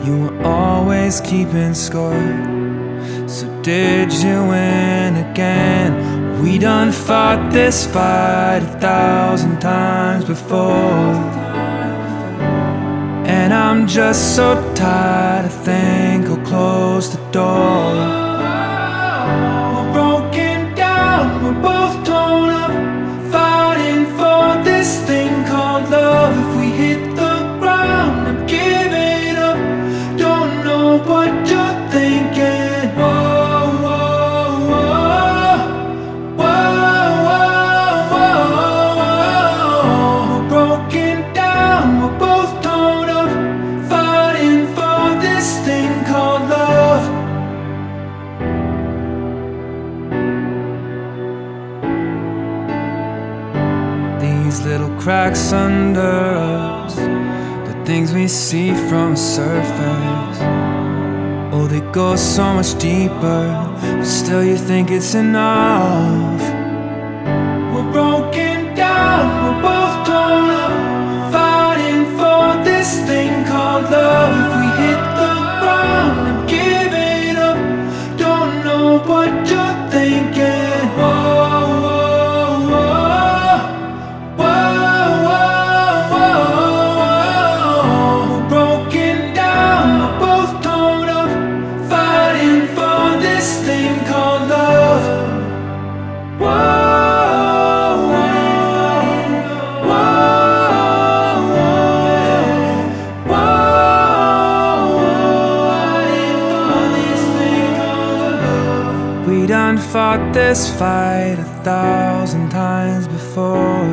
You were always keeping score. So did you win again? We done fought this fight 1,000 times before, and I'm just so tired, I think I'll close the door. We're broken down, we're both torn up, fighting for this thing called love. If we hit the ground, I'm giving up. Don't know what you're thinking. Whoa, whoa, whoa, whoa, whoa, whoa. We're broken down, we're both torn up, fighting for this thing called love. These little cracks under us, the things we see from the surface, oh, they go so much deeper, but still you think it's enough. We're broken down, we're both torn up, fighting for this thing called love. If we hit the ground, I'm giving up. Don't know what you're thinking. Whoa, whoa, whoa, whoa, whoa, whoa. We're broken down, we're both torn up, fighting for this thing called love. Whoa. We done fought this fight 1,000 times before,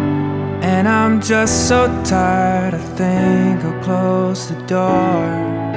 and I'm just so tired, I think I'll close the door.